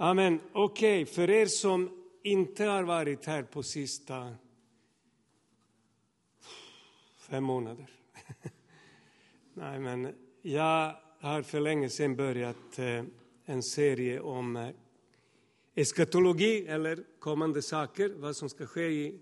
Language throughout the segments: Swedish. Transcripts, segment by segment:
Amen. Okej, för er som inte har varit här på sista 5 månader. Nej, men jag har för länge sedan börjat en serie om eskatologi eller kommande saker, vad som ska ske i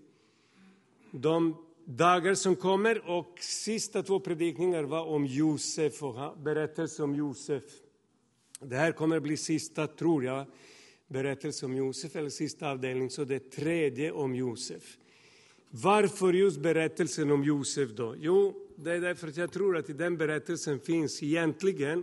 de dagar som kommer. Och sista 2 predikningar var om Josef och berättelse om Josef. Det här kommer att bli sista, tror jag, berättelse om Josef, eller sista avdelning, så det är 3:e om Josef. Varför just berättelsen om Josef då? Jo, det är därför att jag tror att i den berättelsen finns egentligen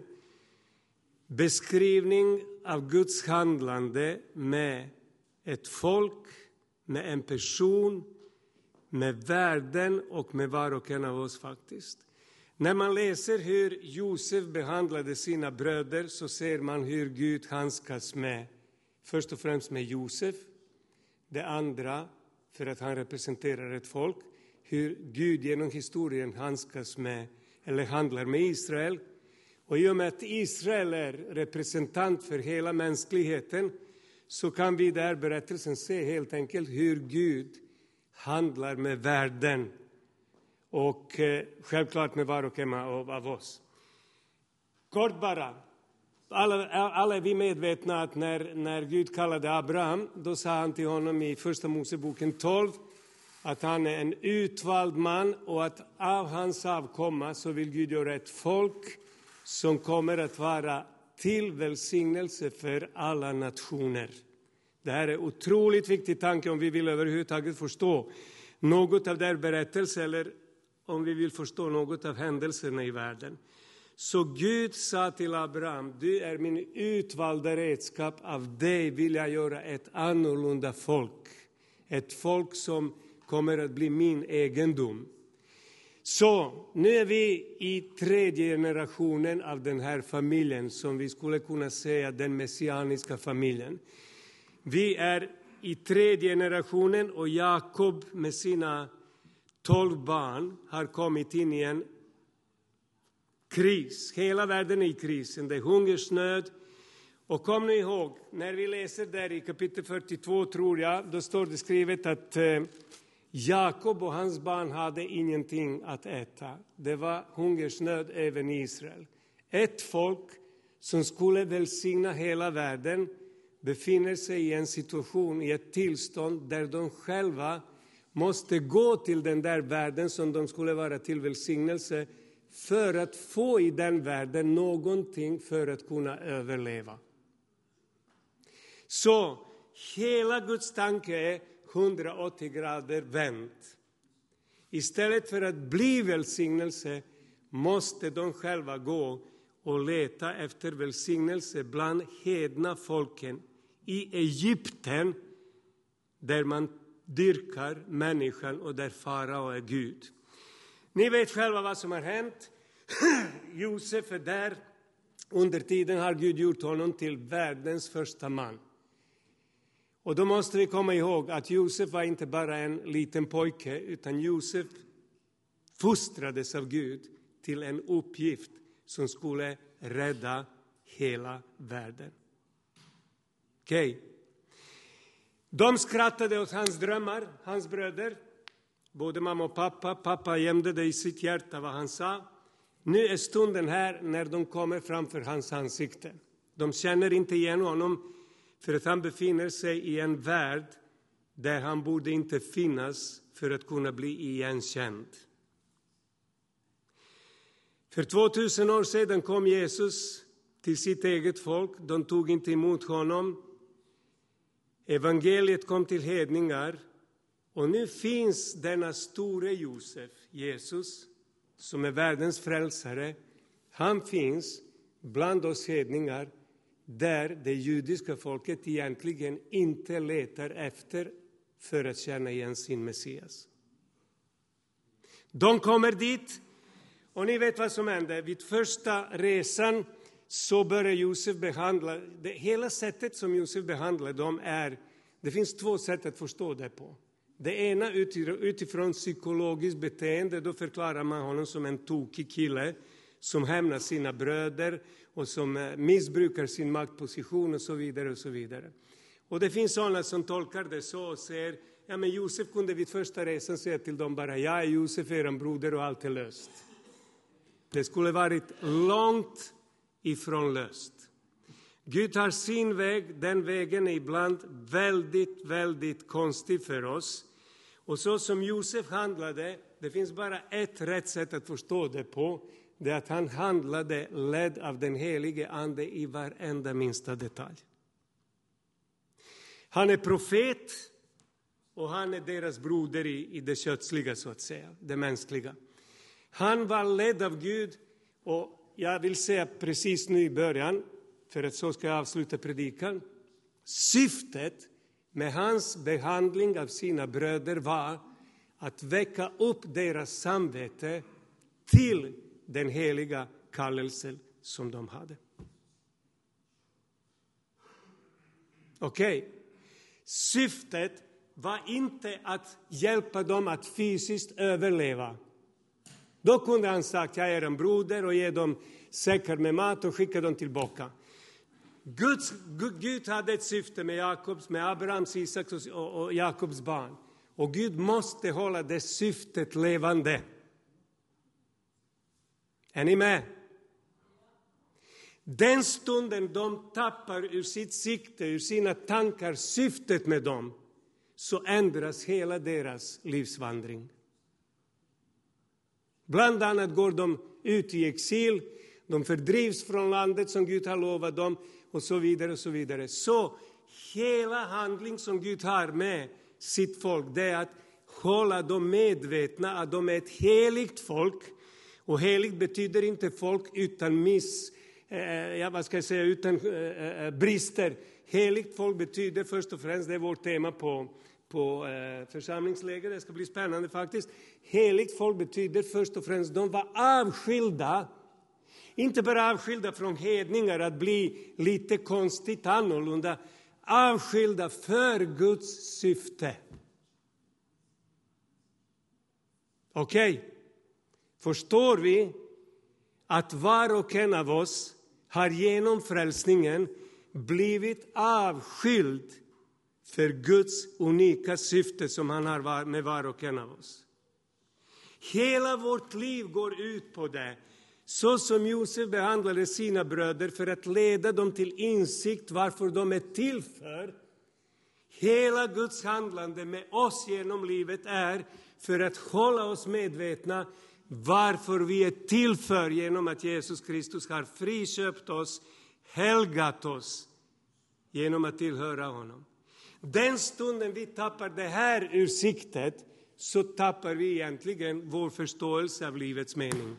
beskrivning av Guds handlande med ett folk, med en person, med världen och med var och en av oss faktiskt. När man läser hur Josef behandlade sina bröder så ser man hur Gud handskas med, först och främst med Josef. Det andra, för att han representerar ett folk, hur Gud genom historien handskas med, eller handlar med Israel. Och i och med att Israel är representant för hela mänskligheten så kan vi i den här berättelsen se helt enkelt hur Gud handlar med världen. Och självklart med var och en av oss. Kort bara. Alla är vi medvetna att när Gud kallade Abraham, då sa han till honom i första Moseboken 12 att han är en utvald man och att av hans avkomma så vill Gud göra ett folk som kommer att vara till välsignelse för alla nationer. Det här är otroligt viktig tanke om vi vill överhuvudtaget förstå något av den berättelsen eller om vi vill förstå något av händelserna i världen. Så Gud sa till Abraham, du är min utvalda redskap, av dig vill jag göra ett annorlunda folk. Ett folk som kommer att bli min egendom. Så nu är vi i 3:e generationen av den här familjen som vi skulle kunna säga den messianiska familjen. Vi är i 3:e generationen och Jakob med sina 12 barn har kommit in i en kris. Hela världen är i krisen. Det är hungersnöd. Och kom nu ihåg, när vi läser där i kapitel 42 tror jag, då står det skrivet att Jakob och hans barn hade ingenting att äta. Det var hungersnöd även i Israel. Ett folk som skulle välsigna hela världen befinner sig i en situation, i ett tillstånd där de själva måste gå till den där världen som de skulle vara till välsignelse för att få i den världen någonting för att kunna överleva. Så hela Guds tanke är 180 grader vänt. Istället för att bli välsignelse måste de själva gå och leta efter välsignelse bland hedna folken i Egypten där man dyrkar människan och där farao är Gud. Ni vet själva vad som har hänt. Josef är där. Under tiden har Gud gjort honom till världens första man. Och då måste vi komma ihåg att Josef var inte bara en liten pojke, utan Josef fostrades av Gud till en uppgift som skulle rädda hela världen. Okej. De skrattade åt hans drömmar, hans bröder. Både mamma och pappa. Pappa gömde det i sitt hjärta vad han sa. Nu är stunden här när de kommer framför hans ansikte. De känner inte igen honom för att han befinner sig i en värld där han borde inte finnas för att kunna bli igenkänd. För 2000 år sedan kom Jesus till sitt eget folk. De tog inte emot honom. Evangeliet kom till hedningar. Och nu finns denna store Josef, Jesus, som är världens frälsare. Han finns bland oss hedningar där det judiska folket egentligen inte letar efter för att känna igen sin Messias. De kommer dit och ni vet vad som händer. Vid första resan så börjar Josef behandla, hela sättet som Josef behandlar dem är, det finns 2 sätt att förstå det på. Det ena utifrån psykologiskt beteende, då förklarar man honom som en tokig kille som hämnar sina bröder och som missbrukar sin maktposition och så vidare och så vidare. Och det finns sådana som tolkar det så och säger, ja men Josef kunde vid första resan säga till dem bara, jag är Josef, er broder och allt är löst. Det skulle varit långt ifrån löst. Gud har sin väg, den vägen är ibland väldigt, väldigt konstig för oss. Och så som Josef handlade, det finns bara ett rätt sätt att förstå det på. Det är att han handlade ledd av den helige ande i varenda minsta detalj. Han är profet och han är deras broder i det kötsliga så att säga, det mänskliga. Han var ledd av Gud och jag vill säga precis nu i början, för att så ska jag avsluta predikan. Syftet med hans behandling av sina bröder var att väcka upp deras samvete till den heliga kallelsen som de hade. Okej. Syftet var inte att hjälpa dem att fysiskt överleva. Då kunde han sagt, jag är en broder och ge dem säckar med mat och skicka dem tillbaka. Gud hade ett syfte med Abrahams, Isaks och Jakobs barn. Och Gud måste hålla det syftet levande. Är ni med? Den stunden de tappar ur sitt sikte, ur sina tankar, syftet med dem, så ändras hela deras livsvandring. Bland annat går de ut i exil, de fördrivs från landet som Gud har lovat dem och så vidare och så vidare. Så hela handling som Gud har med sitt folk, det är att hålla dem medvetna att de är ett heligt folk. Och heligt betyder inte folk utan utan brister. Heligt folk betyder först och främst, det är vårt tema på församlingsläger, det ska bli spännande faktiskt. Heligt folk betyder först och främst, de var avskilda. Inte bara avskilda från hedningar, att bli lite konstigt annorlunda. Avskilda för Guds syfte. Okej. Förstår vi att var och en av oss har genom frälsningen blivit avskild för Guds unika syfte som han har med var och en av oss. Hela vårt liv går ut på det. Så som Josef behandlade sina bröder för att leda dem till insikt varför de är till för. Hela Guds handlande med oss genom livet är för att hålla oss medvetna varför vi är till för, genom att Jesus Kristus har friköpt oss, helgat oss genom att tillhöra honom. Den stunden vi tappar det här ur siktet, så tappar vi egentligen vår förståelse av livets mening.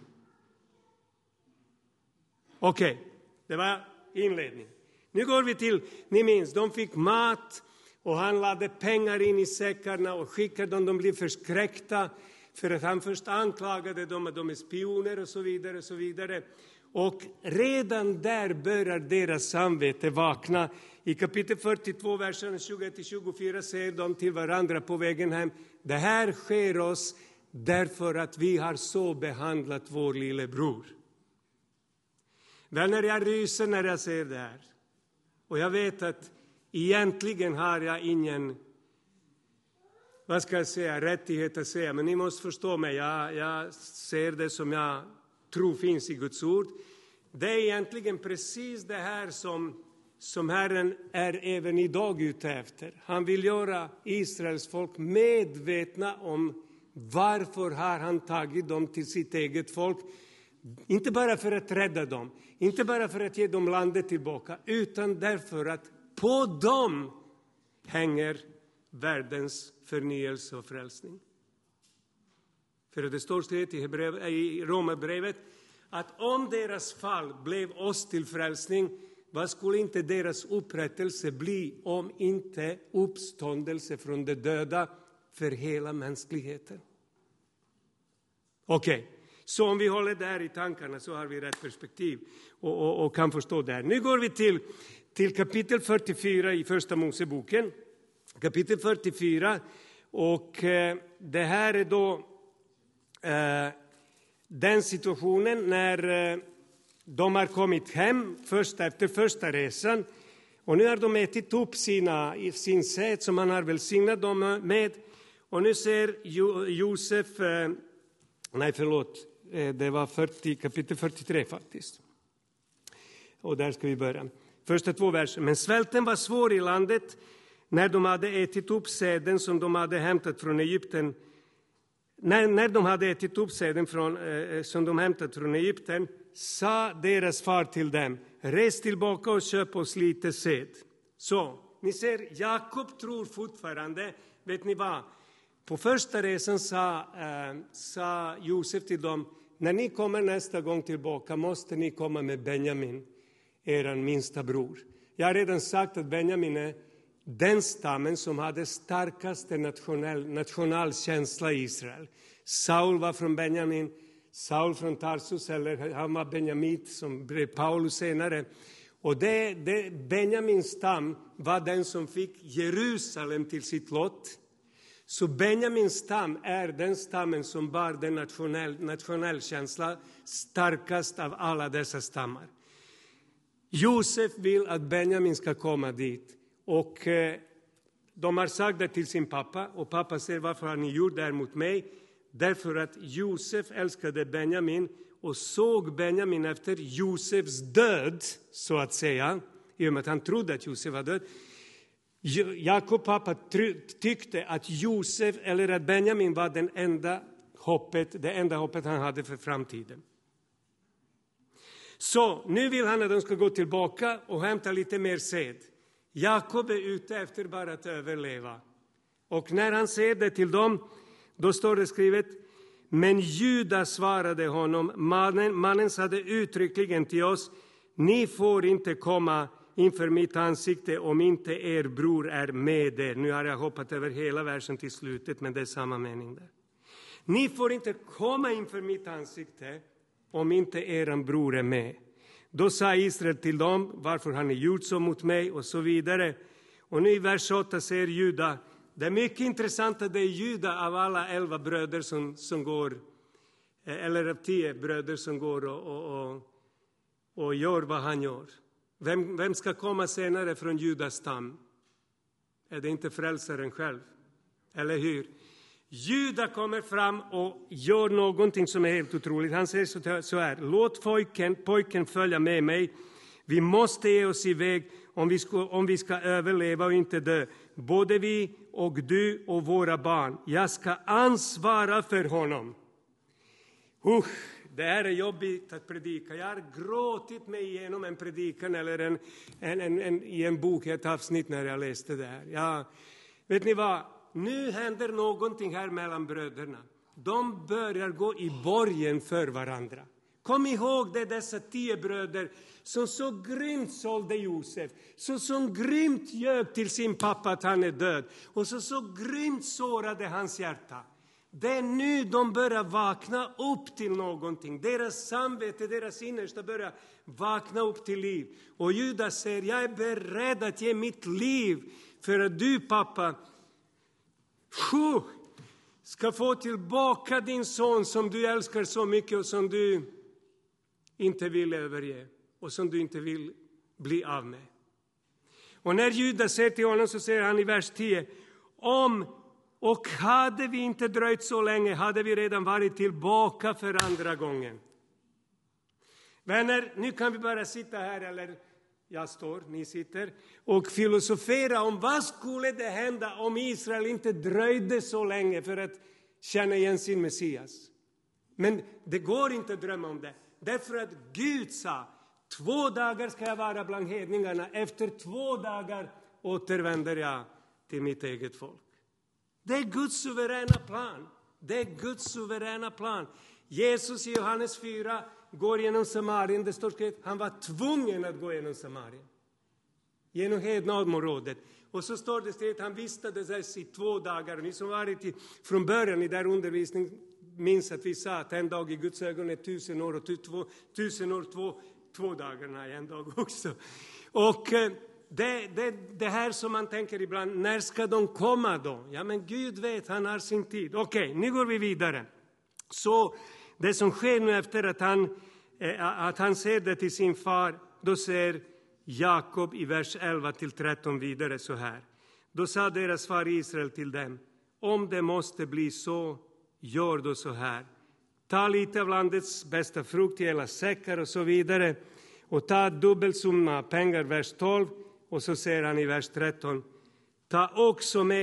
Okej, det var inledning. Nu går vi till, ni minns, de fick mat och han lade pengar in i säckarna och skickade dem. De blev förskräckta för att han först anklagade dem att de är spioner och så vidare och så vidare. Och redan där börjar deras samvete vakna. I kapitel 42, versen 21-24 säger de till varandra på vägen hem: det här sker oss därför att vi har så behandlat vår lillebror. Vänner, jag ryser när jag ser det här. Och jag vet att egentligen har jag ingen, vad ska jag säga, rättighet att säga. Men ni måste förstå mig, jag ser det som jag tror finns i Guds ord. Det är egentligen precis det här som Herren är även idag ute efter. Han vill göra Israels folk medvetna om varför har han tagit dem till sitt eget folk. Inte bara för att rädda dem, inte bara för att ge dem landet tillbaka, utan därför att på dem hänger världens förnyelse och frälsning. För det står skrivet i Romarbrevet att om deras fall blev oss till frälsning, vad skulle inte deras upprättelse bli om inte uppståndelse från de döda för hela mänskligheten? Okej. Så om vi håller där i tankarna så har vi rätt perspektiv och kan förstå det här. Nu går vi till kapitel 44 i första Moseboken. Kapitel 44, och det här är då den situationen när de har kommit hem först efter första resan. Och nu har de ätit upp sin säd som han har välsignat dem med. Och nu ser Josef, det var kapitel 43 faktiskt. Och där ska vi börja. Första 2 verser. Men svälten var svår i landet när de hade ätit upp säden som de hade hämtat från Egypten. När de hade ätit upp säden som de hämtat från Egypten, sa deras far till dem: res tillbaka och köp oss lite säd. Så, ni ser, Jakob tror fortfarande, vet ni vad? På första resan sa Josef till dem: när ni kommer nästa gång tillbaka måste ni komma med Benjamin, eran minsta bror. Jag har redan sagt att Benjamin är den stammen som hade starkaste nationalkänsla i Israel. Saul var från Benjamin, Saul från Tarsus, eller han var benjamit som blev Paulus senare. Och Benjamins stam var den som fick Jerusalem till sitt lott. Så Benjamins stam är den stammen som bar den nationell känsla starkast av alla dessa stammar. Josef vill att Benjamin ska komma dit. Och de har sagt det till sin pappa. Och pappa säger: varför har ni gjort det här mot mig? Därför att Josef älskade Benjamin och såg Benjamin efter Josefs död, så att säga. I och med att han trodde att Josef var död. Jakob pappa tyckte att Josef eller att Benjamin var det enda hoppet han hade för framtiden. Så nu vill han att de ska gå tillbaka och hämta lite mer säd. Jakob är ute efter bara att överleva. Och när han säger det till dem, då står det skrivet: men Juda svarade honom, mannen sade uttryckligen till oss: ni får inte komma inför mitt ansikte om inte er bror är med er. Nu har jag hoppat över hela versen till slutet, men det är samma mening där. Ni får inte komma inför mitt ansikte om inte er bror är med. Då sa Israel till dem: varför har ni gjort så mot mig? Och så vidare. Och nu i vers 8 säger Juda, det är mycket intressant att det är Juda av alla 11 bröder som går, eller av 10 bröder som går och gör vad han gör. Vem ska komma senare från Judas stam? Är det inte frälsaren själv? Eller hur? Juda kommer fram och gör någonting som är helt otroligt. Han säger så här: låt pojken följa med mig. Vi måste ge oss iväg om vi ska överleva och inte dö. Både vi och du och våra barn. Jag ska ansvara för honom. Det här är jobbigt att predika. Jag har gråtit mig igenom en predikan eller i en bok, ett avsnitt när jag läste det här. Ja, vet ni vad? Nu händer någonting här mellan bröderna. De börjar gå i borgen för varandra. Kom ihåg det, dessa 10 bröder som så grymt sålde Josef. Så grymt ljög till sin pappa att han är död. Och så grymt sårade hans hjärta. Det är nu de börjar vakna upp till någonting. Deras samvete, deras innersta börjar vakna upp till liv. Och Judas säger: jag är beredd att ge mitt liv för att du, pappa, ska få tillbaka din son som du älskar så mycket och som du inte vill överge och som du inte vill bli av med. Och när Judas säger till honom, så säger han i vers 10: och hade vi inte dröjt så länge hade vi redan varit tillbaka för andra gången. Vänner, nu kan vi bara sitta här, eller jag står, ni sitter, och filosofera om vad skulle det hända om Israel inte dröjde så länge för att känna igen sin Messias. Men det går inte att drömma om det. Därför att Gud sa: 2 dagar ska jag vara bland hedningarna. Efter 2 dagar återvänder jag till mitt eget folk. Det är Guds suveräna plan. Det är Guds suveräna plan. Jesus i Johannes 4 går genom Samarien. Det står skrivet, han var tvungen att gå genom Samarien. Genom hednområdet. Och så står det skrivet, han vistades i 2 dagar. Ni som varit från början i där undervisning minns att vi sa att en dag i Guds ögon är 1000 år. Och 1000 år 2 dagar är en dag också. Och det här som man tänker ibland, när ska de komma då? Ja, men Gud vet, han har sin tid. Okej, nu går vi vidare. Så Det som sker nu efter att han säger det till sin far, då säger Jakob i vers 11-13 vidare så här. Då sa deras far Israel till dem: om det måste bli så, gör då så här. Ta lite av landets bästa frukt i hela säckar och så vidare. Och ta dubbelsumma pengar, vers 12. Och så säger han i vers 13. Ta också med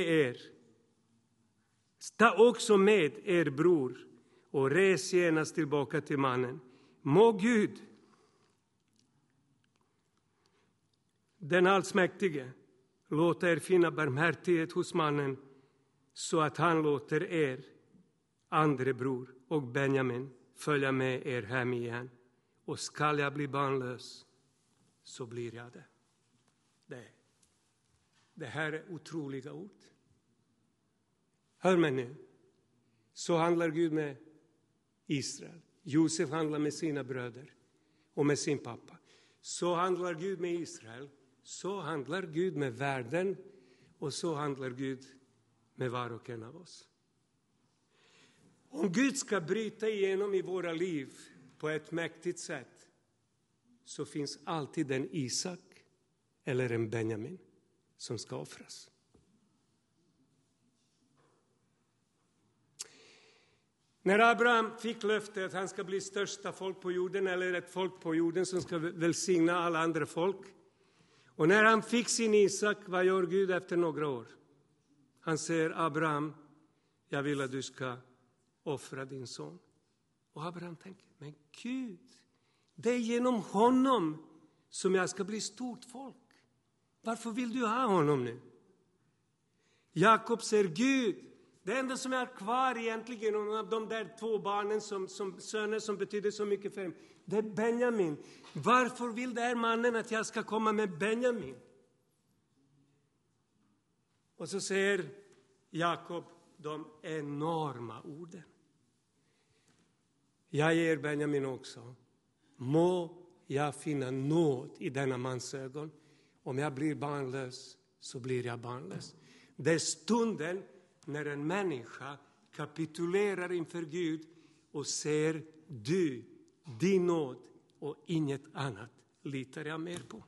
er bror och res genast tillbaka till mannen. Må Gud, den allsmäktige, låta er finna barmhärtighet hos mannen, så att han låter er andre bror och Benjamin följa med er hem igen. Och skall jag bli barnlös, så blir jag det. Det här är otroliga ord. Hör mig nu. Så handlar Gud med Israel. Josef handlar med sina bröder och med sin pappa. Så handlar Gud med Israel. Så handlar Gud med världen. Och så handlar Gud med var och en av oss. Om Gud ska bryta igenom i våra liv på ett mäktigt sätt, så finns alltid en Isak eller en Benjamin som ska offras. När Abraham fick löftet att han ska bli största folk på jorden, eller ett folk på jorden som ska välsigna alla andra folk. Och när han fick sin Isak, vad gör Gud efter några år? Han säger: Abraham, jag vill att du ska offra din son. Och Abraham tänker: men Gud, det är genom honom som jag ska bli stort folk. Varför vill du ha honom nu? Jakob säger: Gud, det enda som är kvar egentligen av de där 2 barnen som söner som betyder så mycket för dem, det är Benjamin. Varför vill den här mannen att jag ska komma med Benjamin? Och så säger Jakob de enorma orden. Jag ger Benjamin också. Må jag finna nåd i denna mans ögon. Om jag blir barnlös, så blir jag barnlös. Det är stunden när en människa kapitulerar inför Gud och säger: du, din nåd och inget annat litar jag mer på.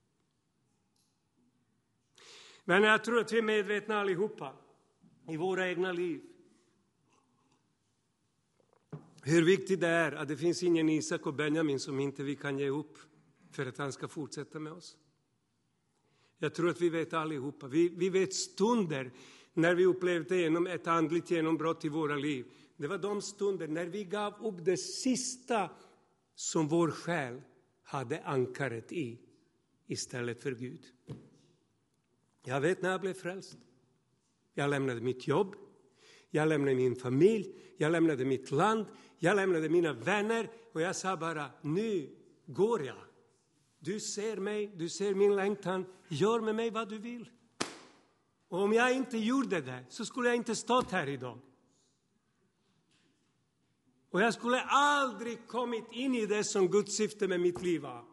Men jag tror att vi är medvetna allihopa i våra egna liv hur viktigt det är att det finns ingen Isak och Benjamin som inte vi kan ge upp för att han ska fortsätta med oss. Jag tror att vi vet allihopa. Vi vet stunder när vi upplevde ett andligt genombrott i våra liv. Det var de stunder när vi gav upp det sista som vår själ hade ankaret i, istället för Gud. Jag vet när jag blev frälst. Jag lämnade mitt jobb. Jag lämnade min familj. Jag lämnade mitt land. Jag lämnade mina vänner. Och jag sa bara: nu går jag. Du ser mig. Du ser min längtan. Gör med mig vad du vill. Och om jag inte gjorde det, så skulle jag inte stått här idag. Och jag skulle aldrig kommit in i det som Guds syfte med mitt liv var.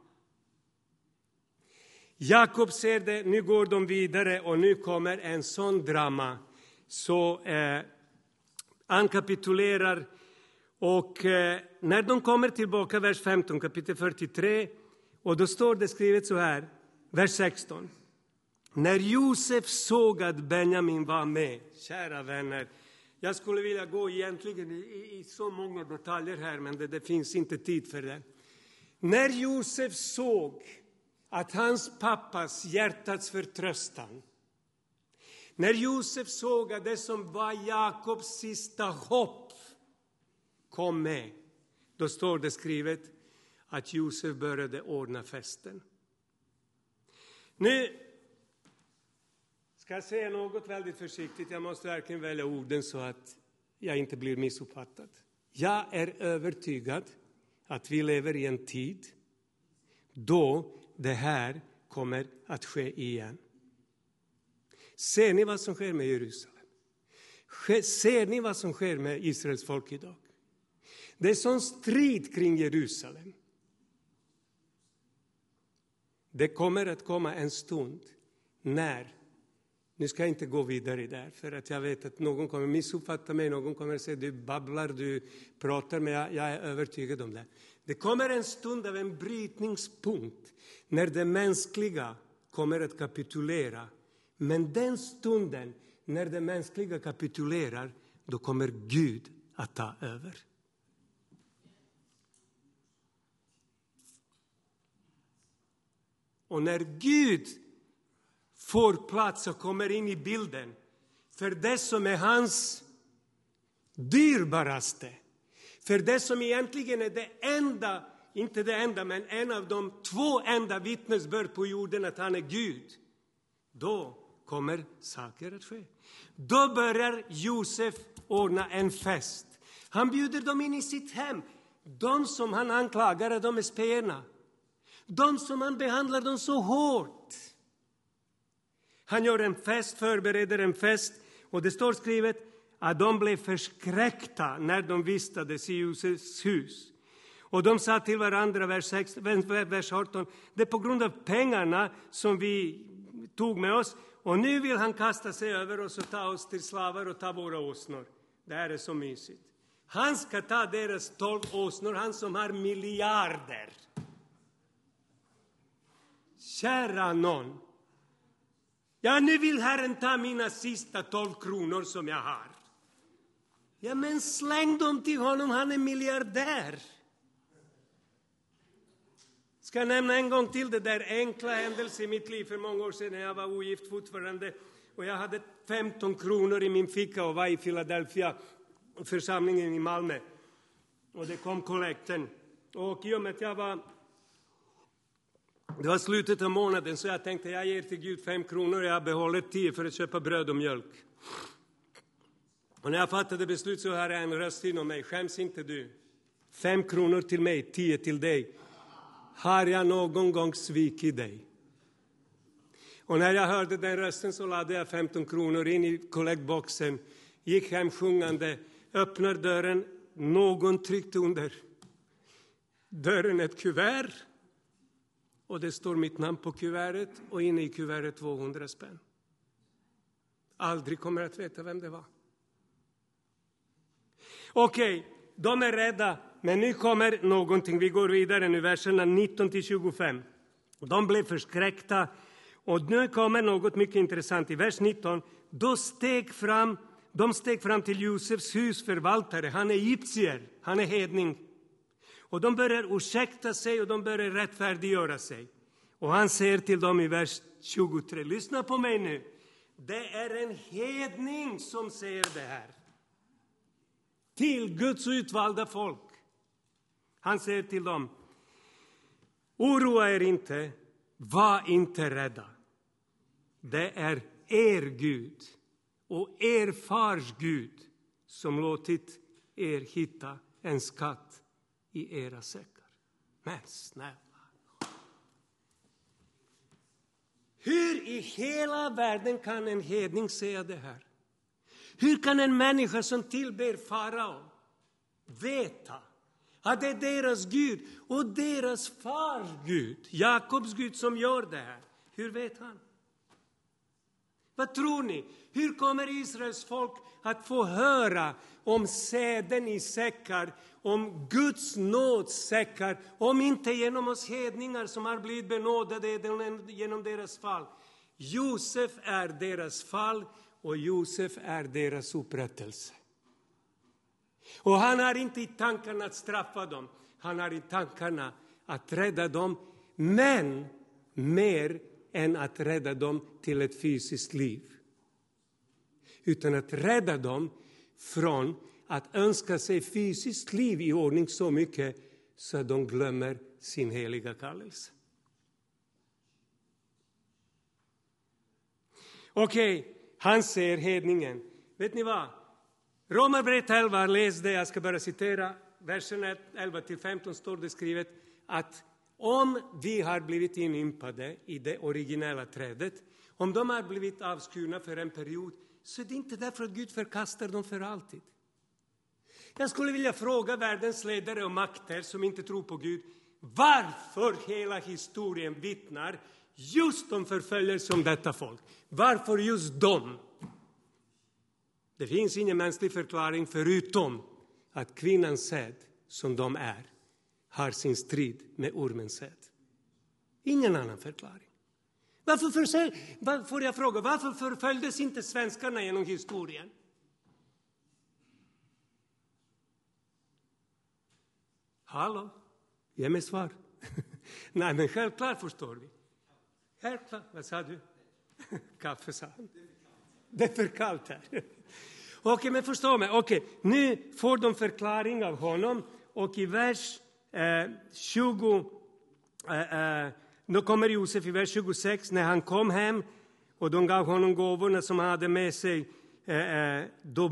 Jakob ser det, nu går de vidare och nu kommer en sån drama. Så han kapitulerar och när de kommer tillbaka, vers 15, kapitel 43, och då står det skrivet så här, vers 16. När Josef såg att Benjamin var med, kära vänner, jag skulle vilja gå egentligen i så många detaljer här, men det finns inte tid för det. När Josef såg att hans pappas hjärtats förtröstan, när Josef såg att det som var Jakobs sista hopp kom med, då står det skrivet att Josef började ordna festen. Nu ska jag säga något väldigt försiktigt. Jag måste verkligen välja orden så att jag inte blir missuppfattad. Jag är övertygad att vi lever i en tid då det här kommer att ske igen. Ser ni vad som sker med Jerusalem? Ser ni vad som sker med Israels folk idag? Det är sån strid kring Jerusalem. Det kommer att komma en stund när Nu ska jag inte gå vidare där, för att jag vet att någon kommer missuppfatta mig, någon kommer säga du babblar, du pratar, men jag är övertygad om det. Det kommer en stund av en brytningspunkt när det mänskliga kommer att kapitulera. Men den stunden när det mänskliga kapitulerar, då kommer Gud att ta över. Och när Gud får plats och kommer in i bilden för det som är hans dyrbaraste, för det som egentligen är det enda, inte det enda, men en av de 2 enda vittnesbörd på jorden att han är Gud, då kommer saker att ske. Då börjar Josef ordna en fest. Han bjuder dem in i sitt hem. De som han anklagar, de är spelarna. De som han behandlar dem så hårt. Han gör en fest, förbereder en fest. Och det står skrivet att de blev förskräckta när de vistades i Josefs hus. Och de sa till varandra, vers 18, det är på grund av pengarna som vi tog med oss. Och nu vill han kasta sig över oss och ta oss till slavar och ta våra åsnor. Det här är så mysigt. Han ska ta deras 12 åsnor, han som har miljarder. Kära någon. Ja, nu vill Herren ta mina sista 12 kronor som jag har. Ja, men släng dem till honom, han är miljardär. Ska jag nämna en gång till det där enkla händelsen i mitt liv för många år sedan när jag var ogift fortfarande. Och jag hade 15 kronor i min ficka och var i Philadelphia, församlingen i Malmö. Och det kom kollekten. Och i och med att det var slutet av månaden så jag tänkte jag ger till Gud 5 kronor och jag behåller 10 för att köpa bröd och mjölk. Och när jag fattade beslut så hade jag en röst inom mig. Skäms inte du. 5 kronor till mig, 10 till dig. Har jag någon gång svikit dig? Och när jag hörde den rösten så lade jag 15 kronor in i kollektboxen. Gick hem sjungande, öppnar dörren, någon tryckte under dörren ett kuvert. Och det står mitt namn på kuvertet och inne i kuvertet 200 spänn. Aldrig kommer att veta vem det var. Okej, de är rädda. Men nu kommer någonting. Vi går vidare nu, verserna 19-25. De blev förskräckta. Och nu kommer något mycket intressant. I vers 19. De steg fram till Josefs husförvaltare. Han är egyptier. Han är hedning. Och de börjar ursäkta sig och de börjar rättfärdiggöra sig. Och han säger till dem i vers 23. Lyssna på mig nu. Det är en hedning som säger det här. Till Guds utvalda folk. Han säger till dem. Oroa er inte. Var inte rädda. Det är er Gud och er fars Gud som låtit er hitta en skatt i era säckar. Men snälla. Hur i hela världen kan en hedning säga det här? Hur kan en människa som tillber farao veta att det är deras Gud och deras fars Gud, Jakobs Gud, som gör det här? Hur vet han? Vad tror ni? Hur kommer Israels folk att få höra om säden i säckar, om Guds nådssäckar, om inte genom oss hedningar som har blivit benådade genom deras fall? Josef är deras fall och Josef är deras upprättelse. Och han har inte i tankarna att straffa dem. Han har i tankarna att rädda dem. Men mer än att rädda dem till ett fysiskt liv. Utan att rädda dem från att önska sig fysiskt liv i ordning så mycket så att de glömmer sin heliga kallelse. Okej, han säger hedningen. Vet ni vad? Romarbrevet 11, läs det, jag ska bara citera. Versen 11-15 står det skrivet att om vi har blivit inympade i det originella trädet, om de har blivit avskurna för en period, så är det inte därför att Gud förkastar dem för alltid. Jag skulle vilja fråga världens ledare och makter som inte tror på Gud, varför hela historien vittnar just de förföljer som detta folk. Varför just dem? Det finns ingen mänsklig förklaring förutom att kvinnans säd, som de är, har sin strid med ormens säd. Ingen annan förklaring. Varför förföljdes inte svenskarna genom historien? Hallå? Ge mig svar. Nej, men självklart förstår vi. Självklart. Vad sa du? Kaffe, sa han. Det är för kallt här. Okej, men förstå mig. Okej, nu får de förklaring av honom. Och i vers 20... Då kommer Josef i vers 26. När han kom hem och de gav honom gåvorna som han hade med sig. Då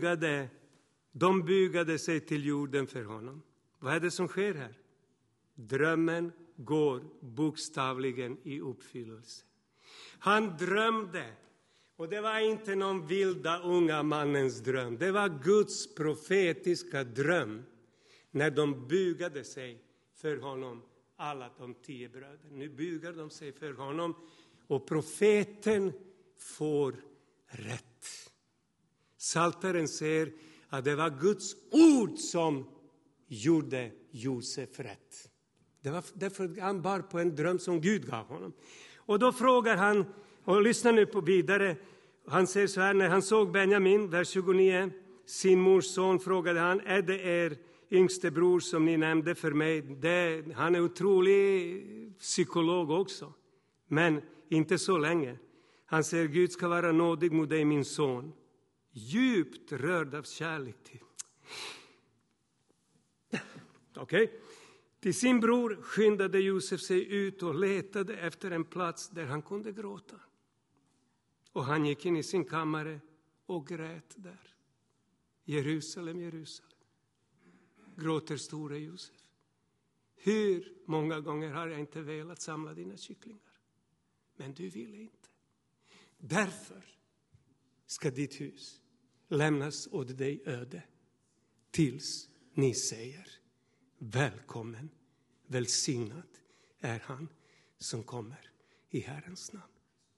bugade sig till jorden för honom. Vad är det som sker här? Drömmen går bokstavligen i uppfyllelse. Han drömde. Och det var inte någon vilda unga mannens dröm. Det var Guds profetiska dröm. När de bugade sig för honom. Alla de 10 bröderna. Nu bugar de sig för honom. Och profeten får rätt. Psaltaren säger att det var Guds ord som gjorde Josef rätt. Det var därför han bar på en dröm som Gud gav honom. Och då frågar han, och lyssna nu på vidare. Han säger så här, när han såg Benjamin, vers 29, sin mors son, frågade han, är det er yngste bror som ni nämnde för mig? Han är otrolig psykolog också, men inte så länge. Han säger, Gud ska vara nådig mot dig, min son. Djupt rörd av kärlek till. Okej. Till sin bror skyndade Josef sig ut och letade efter en plats där han kunde gråta. Och han gick in i sin kammare och grät där. Jerusalem, Jerusalem. Gråter stora Josef. Hur många gånger har jag inte velat samla dina kycklingar? Men du ville inte. Därför ska ditt hus lämnas åt dig öde. Tills ni säger, välkommen, välsignad är han som kommer i Herrens namn.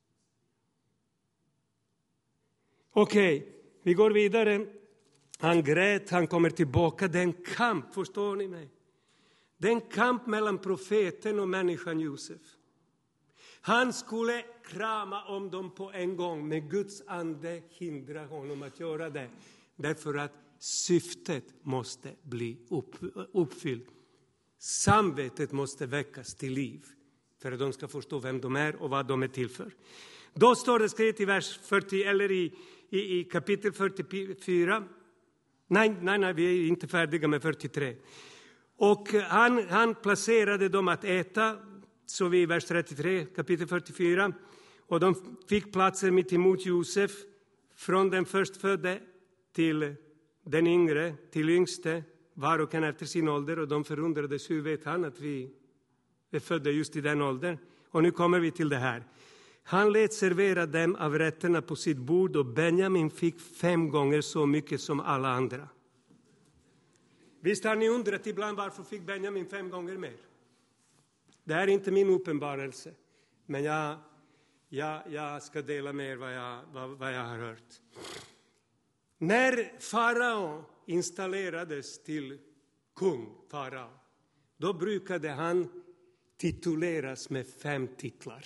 Okej, vi går vidare. Han grät, han kommer tillbaka. Det är en kamp, förstår ni mig? Det är en kamp mellan profeten och människan Josef. Han skulle krama om dem på en gång, men Guds ande hindrar honom att göra det. Därför att syftet måste bli uppfyllt. Samvetet måste väckas till liv. För att de ska förstå vem de är och vad de är till för. Då står det skrivet i vers 40 eller i kapitel 44. Nej, vi är inte färdiga med 43. Och han placerade dem att äta, så vi i vers 33, kapitel 44. Och de fick platser mitt emot Josef, från den förstfödde till den yngre, till yngste, var och en efter sin ålder. Och de förundrades, hur vet han att vi är födda just i den åldern? Och nu kommer vi till det här. Han lät servera dem av rätterna på sitt bord och Benjamin fick 5 gånger så mycket som alla andra. Visst har ni undrat ibland varför fick Benjamin 5 gånger mer? Det är inte min uppenbarelse, men jag ska dela med er vad jag har hört. När farao installerades till kung, farao, då brukade han tituleras med 5 titlar.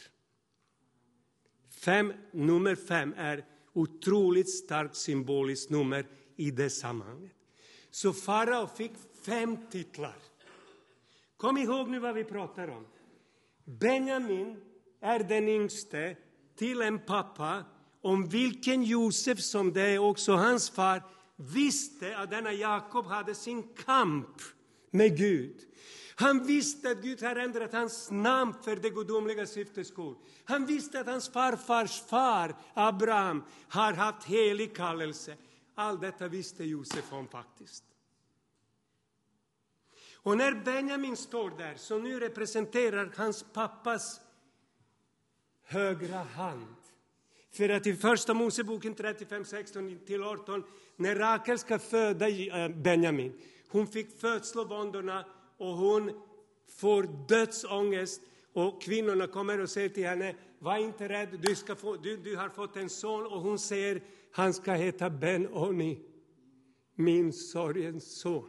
Nummer 5 är otroligt starkt symboliskt nummer i det sammanhanget. Så farao fick 5 titlar. Kom ihåg nu vad vi pratar om. Benjamin är den yngste till en pappa om vilken Josef, som det är också hans far, visste att denna Jakob hade sin kamp med Gud. Han visste att Gud har ändrat hans namn för det gudomliga syftets skull. Han visste att hans farfars far, Abraham, har haft helig kallelse. Allt detta visste Josef om faktiskt. Och när Benjamin står där, så nu representerar hans pappas högra hand. För att i första Moseboken 35, 16-18, när Rakel ska föda Benjamin, hon fick födslovåndorna och hon får dödsångest. Och kvinnorna kommer och säger till henne, var inte rädd, du har fått en son. Och hon säger, han ska heta Ben-Oni, min sorgens son.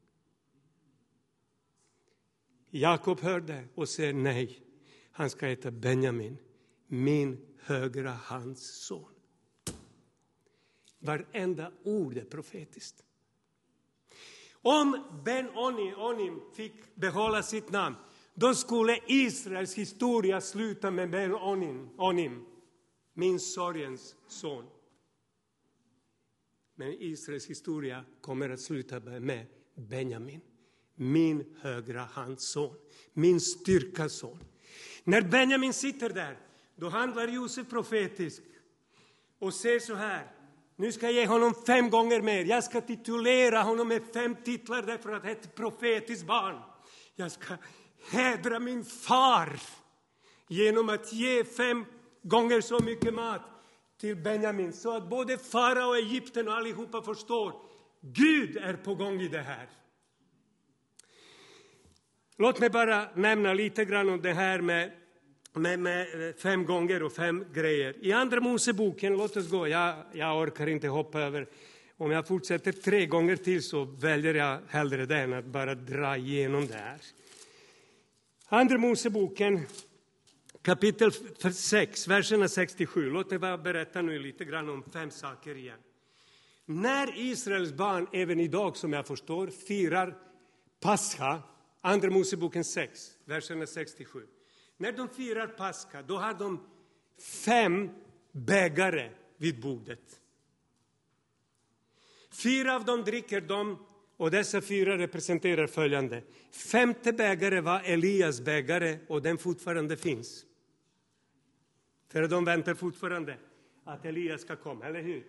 Jakob hörde och säger nej, han ska heta Benjamin, min högra hands son. Varenda ord är profetiskt. Om Ben-Oni fick behålla sitt namn, då skulle Israels historia sluta med Ben-Onim, min sorgens son. Men Israels historia kommer att sluta med Benjamin, min högra hands son, min styrkas son. När Benjamin sitter där, då handlar Josef profetiskt och säger så här, nu ska jag ge honom 5 gånger mer. Jag ska titulera honom med 5 titlar därför att det är ett profetiskt barn. Jag ska hedra min far genom att ge 5 gånger så mycket mat till Benjamin. Så att både farao och Egypten och allihopa förstår, Gud är på gång i det här. Låt mig bara nämna lite grann om det här med 5 gånger och 5 grejer. I andra Moseboken, låt oss gå, jag orkar inte hoppa över. Om jag fortsätter 3 gånger till så väljer jag hellre det än att bara dra igenom det här. Andra Moseboken, kapitel 6, verserna 67. Låt mig bara berätta nu lite grann om 5 saker igen. När Israels barn, även idag som jag förstår, firar Pascha, andra Moseboken 6, verserna 67. När de firar Pascha, då har de 5 bägare vid bordet. 4 av dem dricker de, och dessa 4 representerar följande. 5:e bägare var Elias bägare, och den fortfarande finns. För de väntar fortfarande att Elias ska komma, eller hur?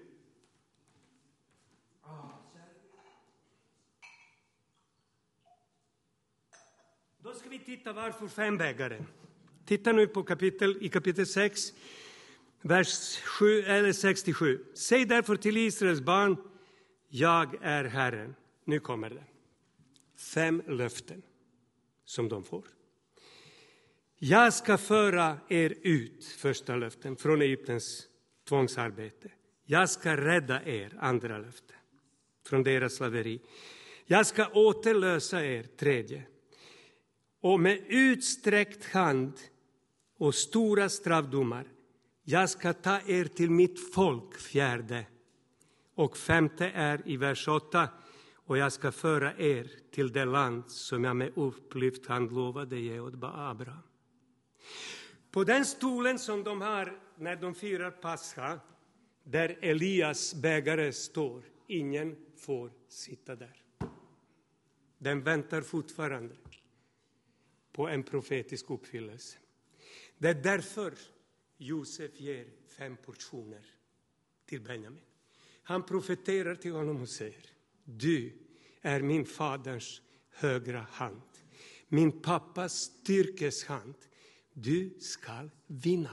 Då ska vi titta varför 5 bägare. Titta nu på kapitel 6, vers 7 eller 67. Säg därför till Israels barn, jag är Herren. Nu kommer det. 5 löften som de får. Jag ska föra er ut, första löften, från Egyptens tvångsarbete. Jag ska rädda er, andra löften, från deras slaveri. Jag ska återlösa er, tredje. Och med utsträckt hand och stora straffdomar, jag ska ta er till mitt folk, 4. Och 5:e är i vers 8, och jag ska föra er till det land som jag med upplyft hand lovade ge åt Abraham. På den stolen som de har när de firar Pascha, där Elias bägare står, ingen får sitta där. Den väntar fortfarande på en profetisk uppfyllelse. Det är därför Josef ger 5 portioner till Benjamin. Han profeterar till honom och säger, du är min faders högra hand, min pappas styrkes hand. Du ska vinna.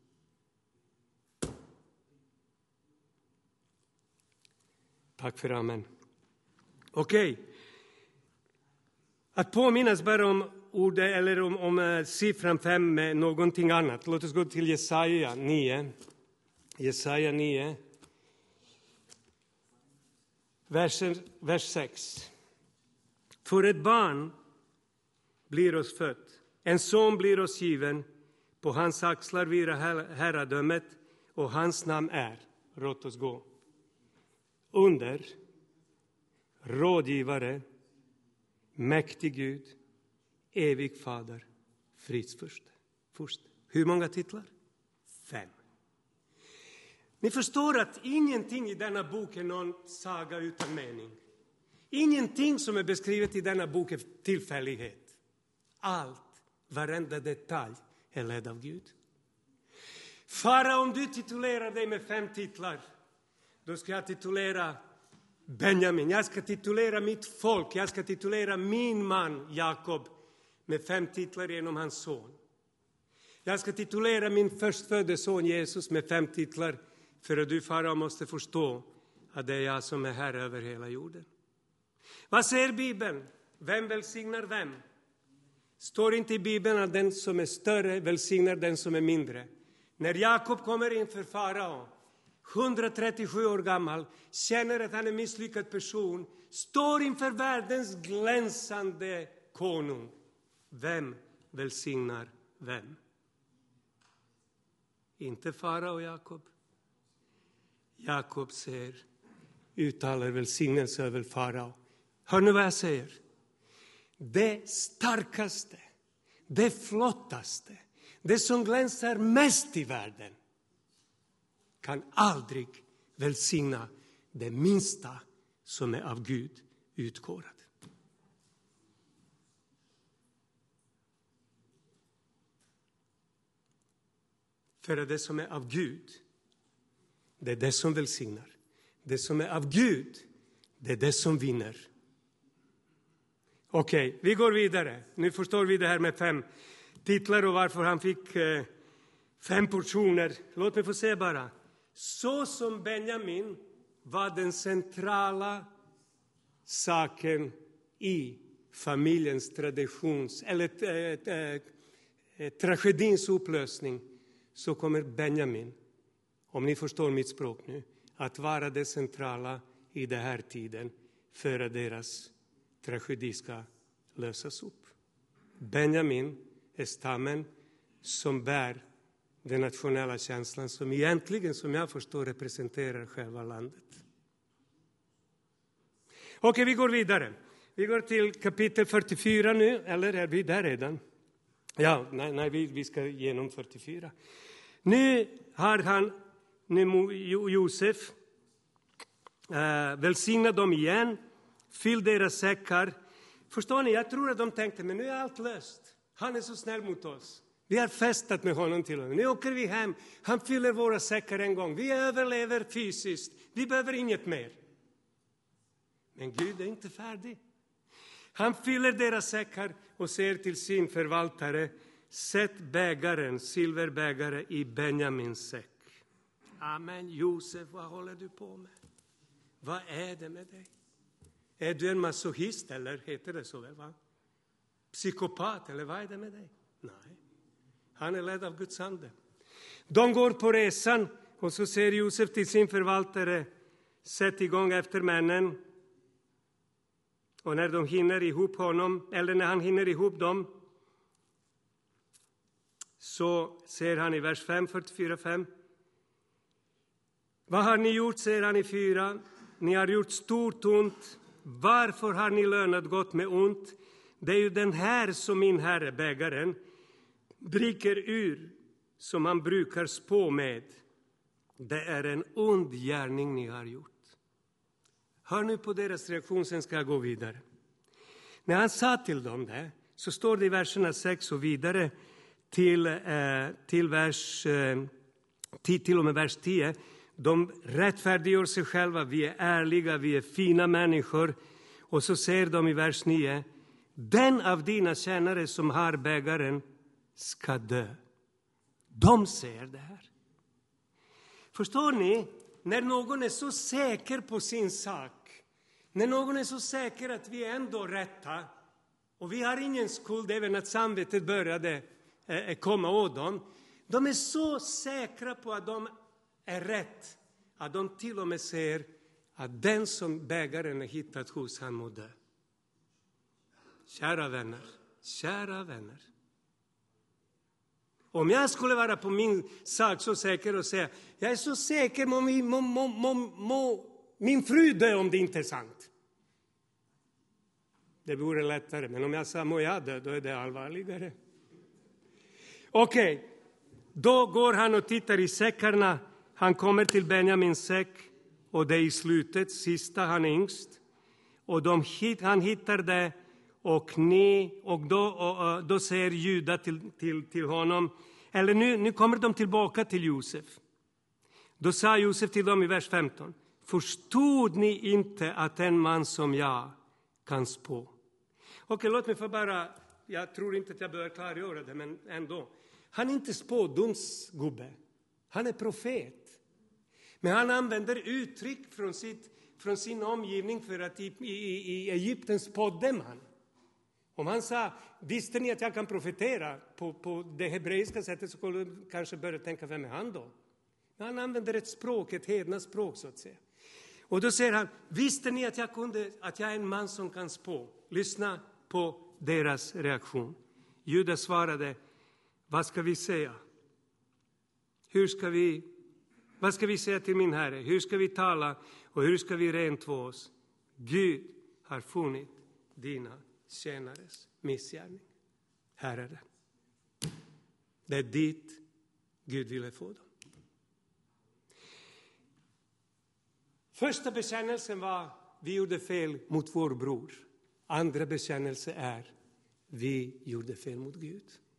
Tack för amen. Okej. Att påminnas bara om ordet eller om siffran 5 med någonting annat. Låt oss gå till Jesaja 9. Jesaja 9. Vers 6. För ett barn blir oss fött, en son blir oss given, på hans axlar vilar herradömet, och hans namn är, låt oss gå, under, rådgivare, mäktig Gud, evig fader, fridsfurste. Hur många titlar? 5. Ni förstår att ingenting i denna bok är någon saga utan mening. Ingenting som är beskrivet i denna bok är tillfällighet. Allt, varenda detalj är ledd av Gud. Farao, om du titulerar dig med 5 titlar, då ska jag titulera Benjamin. Jag ska titulera mitt folk. Jag ska titulera min man Jakob med 5 titlar genom hans son. Jag ska titulera min förstfödde son Jesus med 5 titlar, för att du, farao, måste förstå att det är jag som är herre över hela jorden. Vad säger Bibeln? Vem välsignar vem? Står inte i Bibeln att den som är större välsignar den som är mindre? När Jakob kommer inför farao, 137 år gammal, känner att han är en misslyckad person, står inför världens glänsande konung. Vem välsignar vem? Inte farao och Jakob. Jakob uttalar välsignelse över farao. Hör nu vad jag säger. Det starkaste, det flottaste, det som glänser mest i världen kan aldrig välsigna det minsta som är av Gud utgårat. För det som är av Gud, det är det som välsignar. Det som är av Gud, det är det som vinner. Okej, vi går vidare. Nu förstår vi det här med 5 titlar och varför han fick 5 portioner. Låt mig få se bara. Så som Benjamin var den centrala saken i familjens tragedins upplösning, så kommer Benjamin, om ni förstår mitt språk nu, att vara det centrala i den här tiden för att deras tragedi ska lösas upp. Benjamin är stammen som bär den nationella känslan som egentligen, som jag förstår, representerar själva landet. Okej, vi går vidare. Vi går till kapitel 44 nu, eller är vi där redan? Ja, nej, vi ska igenom 44. Nu har Josef välsignat dem igen, fyllt deras säckar. Förstår ni, jag tror att de tänkte, men nu är allt löst. Han är så snäll mot oss. Vi har festat med honom till och med. Nu åker vi hem. Han fyller våra säckar en gång. Vi överlever fysiskt. Vi behöver inget mer. Men Gud är inte färdig. Han fyller deras säckar och säger till sin förvaltare, sätt bägaren, silverbägare i Benjamins säck. Amen, Josef, vad håller du på med? Vad är det med dig? Är du en masochist, eller heter det så? Va? Psykopat, eller vad är det med dig? Nej, han är ledd av Guds ande. De går på resan och så säger Josef till sin förvaltare, sätt igång efter männen. Och när de hinner ihop honom, eller när han hinner ihop dem, så säger han i vers 5, 44:5. Vad har ni gjort, säger han i 4. Ni har gjort stort ont. Varför har ni lönat gott med ont? Det är ju den här som min herre, bägaren, dricker ur som han brukar spå med. Det är en ond gärning ni har gjort. Hör nu på deras reaktion, sen ska jag gå vidare. När han sa till dem det, så står det i verserna 6 och vidare till och med vers 10. De rättfärdiggör sig själva, vi är ärliga, vi är fina människor. Och så säger de i vers 9, den av dina tjänare som har bägaren ska dö. De säger det här. Förstår ni? När någon är så säker på sin sak, när någon är så säker att vi är ändå rätta och vi har ingen skuld även att samvetet började komma åt dem. De är så säkra på att de är rätt att de till och med säger att den som bägaren är hittat hos, han må dö. Kära vänner. Om jag skulle vara på min sak så säker och säga, jag är så säker, må min fru dö om det inte är sant. Det vore lättare, men om jag sa må jag dö, då är det allvarligare. Okej, då går han och tittar i säckarna. Han kommer till Benjamins säck och det är i slutet, sista, han är yngst. Och han hittar det och då säger Juda till honom, eller nu kommer de tillbaka till Josef. Då sa Josef till dem i vers 15, förstod ni inte att en man som jag kan spå? Okej, låt mig få bara, jag tror inte att jag bör klargöra det, men ändå. Han är inte spådomsgubbe, han är profet. Men han använder uttryck från sin omgivning för att i Egypten spådde man. Om han sa, visste ni att jag kan profetera på det hebreiska sättet, så skulle du kanske börja tänka, vem är han då? Men han använder ett språk, ett hedna språk så att säga. Och då säger han, visste ni att jag är en man som kan spå? Lyssna på deras reaktion. Judas svarade, vad ska vi säga? Vad ska vi säga till min herre? Hur ska vi tala och hur ska vi rentvå oss? Gud har funnit dina tjänares missgärning. Här är det. Det är dit Gud ville få dem. Första bekännelsen var, vi gjorde fel mot vår bror. Andra bekännelse är, vi gjorde fel mot Gud.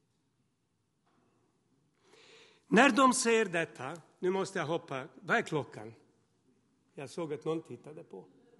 När de ser detta, nu måste jag hoppa, vad är klockan? Jag såg att någon tittade på.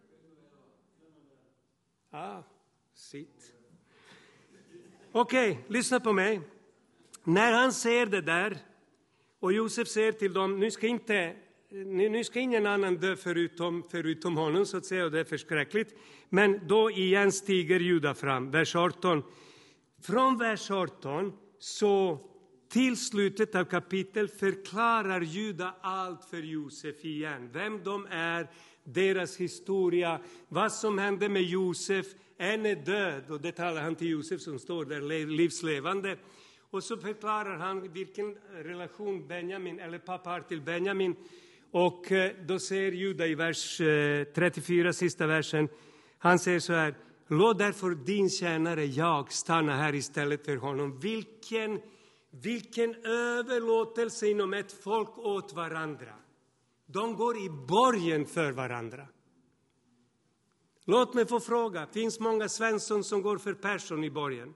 Sitt. Okej, lyssna på mig. När han ser det där, och Josef säger till dem, nu ska ingen annan dö förutom honom, så att säga, och det är förskräckligt. Men då igen stiger Juda fram, vers 18. Från vers 18 så till slutet av kapitel förklarar Juda allt för Josef igen. Vem de är, deras historia, vad som hände med Josef. En är död, och det talar han till Josef som står där livslevande. Och så förklarar han vilken relation Benjamin, eller pappa har till Benjamin. Och då säger Juda i vers 34, sista versen, han säger så här, låt därför din tjänare jag stanna här istället för honom. Vilken överlåtelse inom ett folk åt varandra. De går i borgen för varandra. Låt mig få fråga, finns många Svensson som går för Persson i borgen?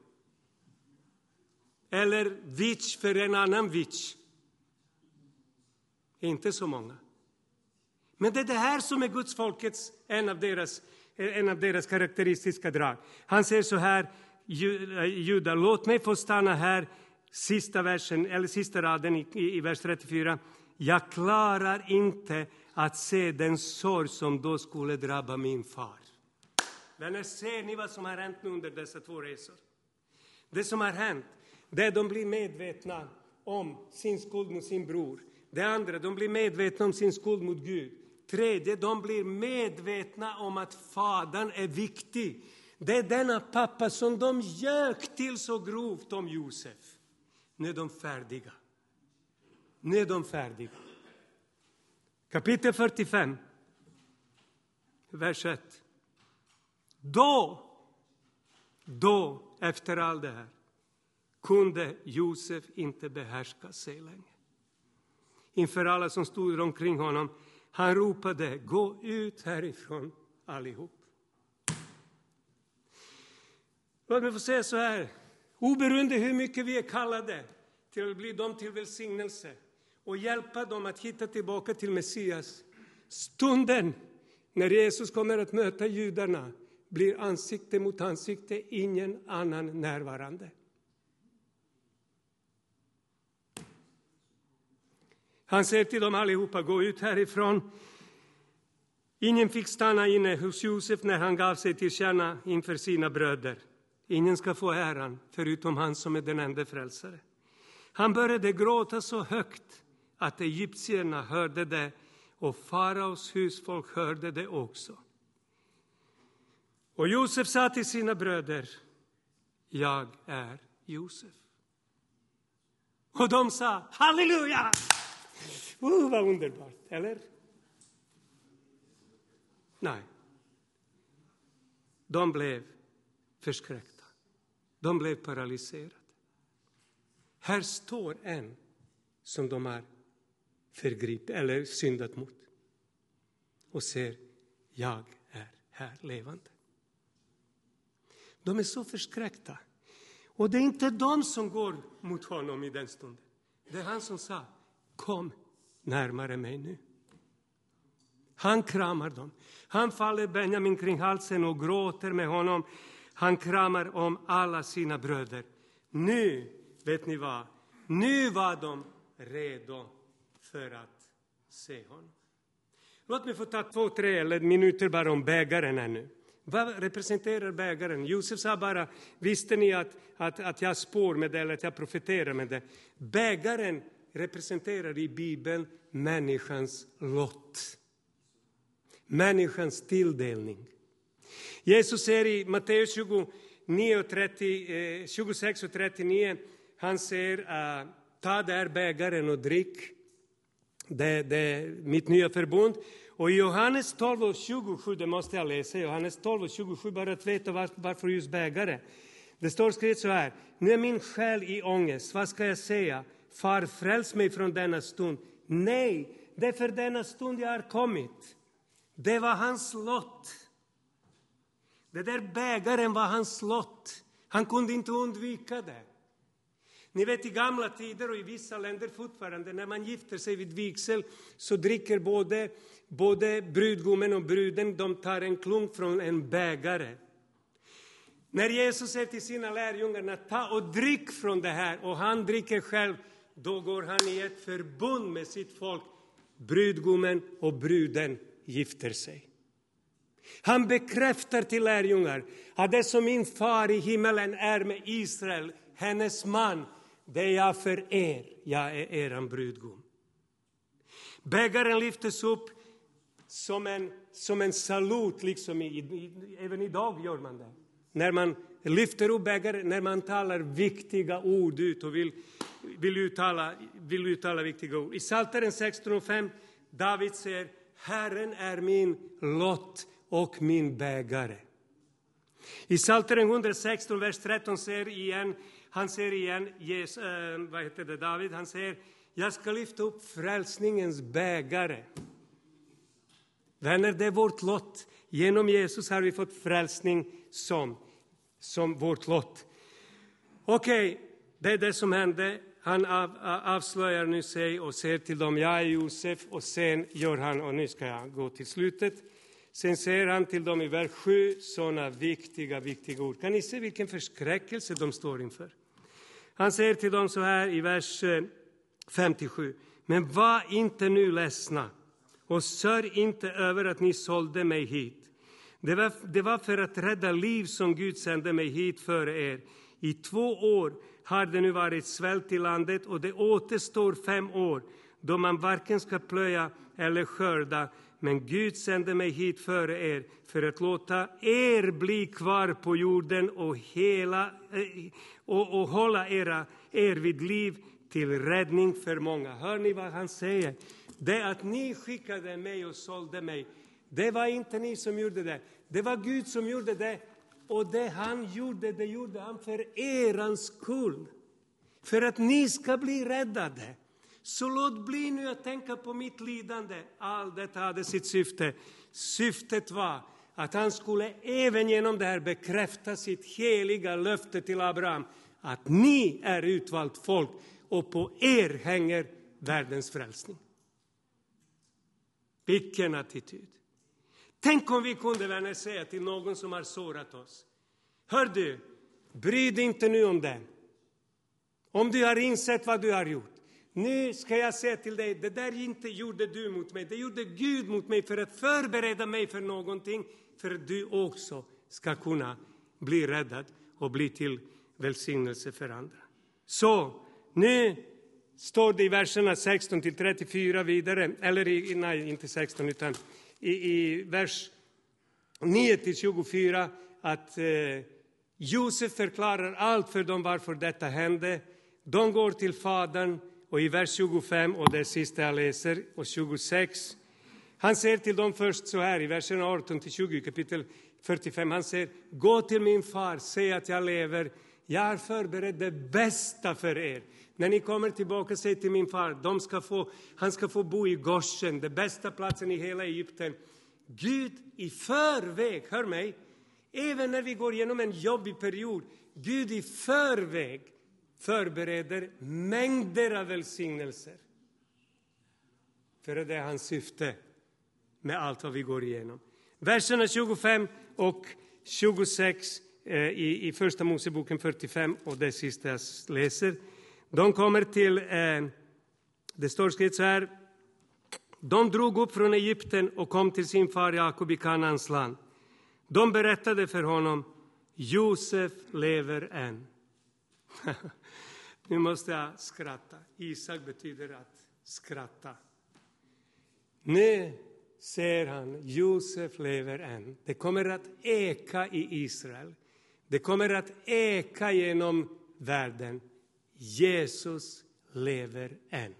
Eller Witch för en annan Witch? Inte så många. Men det är det här som är Guds folkets, en av deras karaktäristiska drag. Han säger så här, Juda, låt mig få stanna här, sista versen, eller sista raden i vers 34. Jag klarar inte att se den sorg som då skulle drabba min far. Vänner, ser ni vad som har hänt nu under dessa 2 resor? Det som har hänt, det är de blir medvetna om sin skuld mot sin bror. Det andra, de blir medvetna om sin skuld mot Gud. Tredje, de blir medvetna om att fadern är viktig. Det är denna pappa som de gök till så grovt om Josef. Nu är de färdiga. Kapitel 45, vers 1. Då, efter allt det här, kunde Josef inte behärska sig längre. Inför alla som stod omkring honom, han ropade, gå ut härifrån allihop. Låt mig få säga så här, oberoende hur mycket vi är kallade till att bli dem till välsignelse och hjälpa dem att hitta tillbaka till Messias. Stunden när Jesus kommer att möta judarna blir ansikte mot ansikte, ingen annan närvarande. Han säger till dem allihopa, gå ut härifrån. Ingen fick stanna inne hos Josef när han gav sig till känna inför sina bröder. Ingen ska få äran förutom han som är den enda frälsare. Han började gråta så högt att egyptierna hörde det och faraos husfolk hörde det också. Och Josef sa till sina bröder, jag är Josef. Och de sa, halleluja! Vad underbart, eller? Nej. De blev förskräckta. De blev paralyserade. Här står en som de har förgripit eller syndat mot. Och säger, jag är här levande. De är så förskräckta. Och det är inte de som går mot honom i den stunden. Det är han som sa, kom närmare mig nu. Han kramar dem. Han faller Benjamin kring halsen och gråter med honom. Han kramar om alla sina bröder. Nu, vet ni vad? Nu var de redo för att se honom. Låt mig få ta 2-3 minuter bara om bägaren ännu. Vad representerar bägaren? Josef sa bara, visste ni att jag spår med det eller att jag profeterar med det? Bägaren representerar i Bibeln människans lott. Människans tilldelning. Jesus säger i Matteus 26 och 39, han säger, ta där bägaren och drick. Det är mitt nya förbund. Och i Johannes 12 och 27, det måste jag läsa, Johannes 12 och 27, bara att veta varför just bägare. Det står skrivet så här, nu är min själ i ångest, vad ska jag säga? Far, fräls mig från denna stund. Nej, det är för denna stund jag har kommit. Det var hans lott. Det där bägaren var hans lott. Han kunde inte undvika det. Ni vet i gamla tider och i vissa länder fortfarande, när man gifter sig vid vigsel så dricker både brudgummen och bruden, de tar en klunk från en bägare. När Jesus säger till sina lärjungarna, ta och drick från det här, och han dricker själv, då går han i ett förbund med sitt folk. Brudgummen och bruden gifter sig. Han bekräftar till lärjungar att det som min far i himmelen är med Israel, hennes man, det är jag för er. Jag är eran brudgum. Bägaren lyftes upp som en salut, liksom även idag gör man det. När man lyfter upp bägaren, när man talar viktiga ord ut och vill uttala viktiga ord. I Psaltaren 16:5, David säger, Herren är min lott och min bägare. I Psaltaren 116, vers 13 han säger igen, David, han säger, jag ska lyfta upp frälsningens bägare. Vänner, det är vårt lott. Genom Jesus har vi fått frälsning som vårt lott. Okej, det är det som hände. Han avslöjar nu sig och säger till dem, jag är Josef, och sen gör han, och nu ska jag gå till slutet. Sen säger han till dem i vers 7 sådana viktiga ord. Kan ni se vilken förskräckelse de står inför? Han säger till dem så här i vers 57. Men var inte nu ledsna och sörj inte över att ni sålde mig hit. Det var för att rädda liv som Gud sände mig hit före er. I 2 år har det nu varit svält i landet, och det återstår 5 år då man varken ska plöja eller skörda. Men Gud sände mig hit före er för att låta er bli kvar på jorden och hålla er vid liv till räddning för många. Hör ni vad han säger? Det att ni skickade mig och sålde mig, det var inte ni som gjorde det. Det var Gud som gjorde det. Och det han gjorde, det gjorde han för erans skull. För att ni ska bli räddade. Så låt bli nu att tänka på mitt lidande. Allt detta hade sitt syfte. Syftet var att han skulle även genom det här bekräfta sitt heliga löfte till Abraham. Att ni är utvalt folk och på er hänger världens frälsning. Vilken attityd. Tänk om vi kunde, vänner, säga till någon som har sårat oss. Hör du, bry dig inte nu om det. Om du har insett vad du har gjort. Nu ska jag säga till dig, det där inte gjorde du mot mig. Det gjorde Gud mot mig för att förbereda mig för någonting. För att du också ska kunna bli räddad och bli till välsignelse för andra. Så, nu står det i verserna 16 till 34 vidare. Eller nej, inte 16 utan i vers 9 till 24. Att Josef förklarar allt för dem varför detta hände. De går till fadern. Och i vers 25, och det sista jag läser, och 26. Han säger till dem först så här i versen 18 till 20, kapitel 45. Han säger, gå till min far, säg att jag lever. Jag har förberett det bästa för er. När ni kommer tillbaka, säg till min far, han ska få bo i Goshen, den bästa platsen i hela Egypten. Gud i förväg, hör mig, även när vi går igenom en jobbig period, Gud i förväg förbereder mängder av välsignelser. För det är hans syfte med allt vad vi går igenom. Verserna 25 och 26 i första Moseboken 45 och det sista jag läser. De kommer till, det står skrivet så här. De drog upp från Egypten och kom till sin far Jakob i Kanaans land. De berättade för honom, Josef lever än. Nu måste jag skratta. Isak betyder att skratta. Nu ser han, Josef lever än. Det kommer att eka i Israel. Det kommer att eka genom världen. Jesus lever än.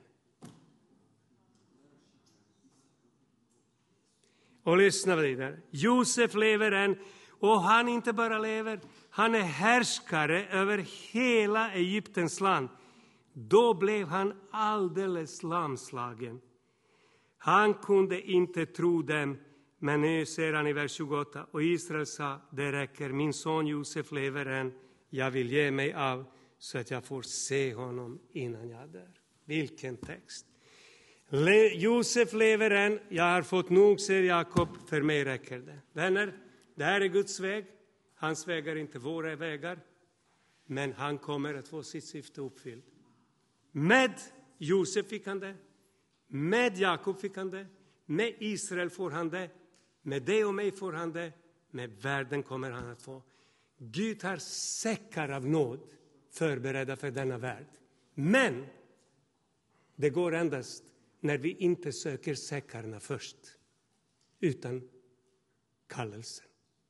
Och lyssna vidare. Josef lever än. Och han inte bara lever, han är härskare över hela Egyptens land. Då blev han alldeles lamslagen. Han kunde inte tro dem, men nu ser han i vers 28. Och Israel sa, det räcker, min son Josef lever än. Jag vill ge mig av så att jag får se honom innan jag dör. Vilken text. Josef lever än. Jag har fått nog, säger Jakob, för mig räcker det. Vänner, det här är Guds väg. Hans vägar är inte våra vägar. Men han kommer att få sitt syfte uppfyllt. Med Josef fick han det. Med Jakob fick han det. Med Israel får han det. Med dig och mig får han det. Med världen kommer han att få. Gud har säckar av nåd förberedda för denna värld. Men det går endast när vi inte söker säckarna först. Utan kallelsen.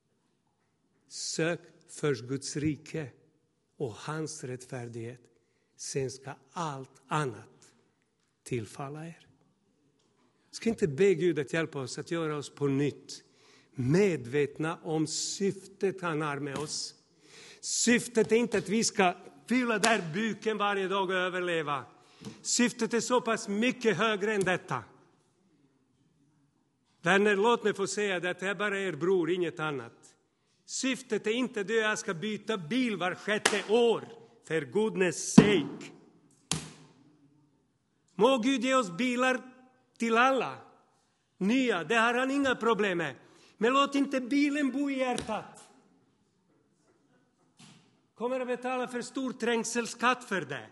Sök först Guds rike och hans rättfärdighet. Sen ska allt annat tillfalla er. Ska inte be Gud att hjälpa oss att göra oss på nytt medvetna om syftet han har med oss. Syftet är inte att vi ska fylla där buken varje dag och överleva. Syftet är så pass mycket högre än detta. Vänner, låt mig få säga det, att det är bara er bror, inget annat. Syftet är inte att jag ska byta bil var 6:e år. För goodness sake. Må Gud ge oss bilar till alla. Nya, det har han inga problem med. Men låt inte bilen bo i hjärtat. Kommer att betala för stor trängselskatt för det.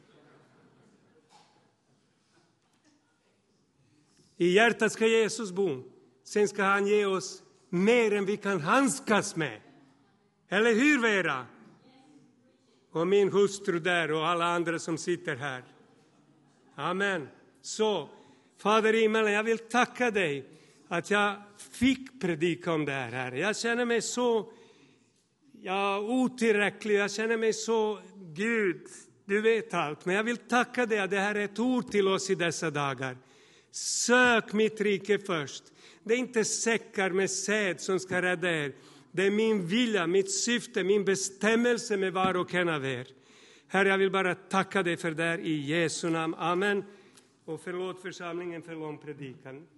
I hjärtat ska Jesus bo. Sen ska han ge oss mer än vi kan handskas med. Eller hur, Vera? Och min hustru där och alla andra som sitter här. Amen. Så, Fader i himmelen, jag vill tacka dig att jag fick predika om det här. Jag känner mig så otillräcklig. Jag känner mig så, Gud, du vet allt. Men jag vill tacka dig att det här är ett ord till oss i dessa dagar. Sök mitt rike först. Det är inte säckar med säd som ska rädda er. Det är min vilja, mitt syfte, min bestämmelse med var och en av er. Herre, jag vill bara tacka dig för det i Jesu namn. Amen. Och förlåt församlingen för lång predikan.